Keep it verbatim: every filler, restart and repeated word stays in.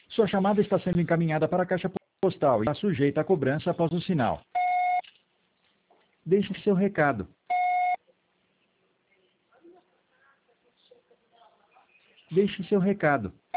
Sua chamada está sendo encaminhada para a caixa postal e está sujeita a cobrança após o sinal. Deixe seu recado. Deixe seu recado.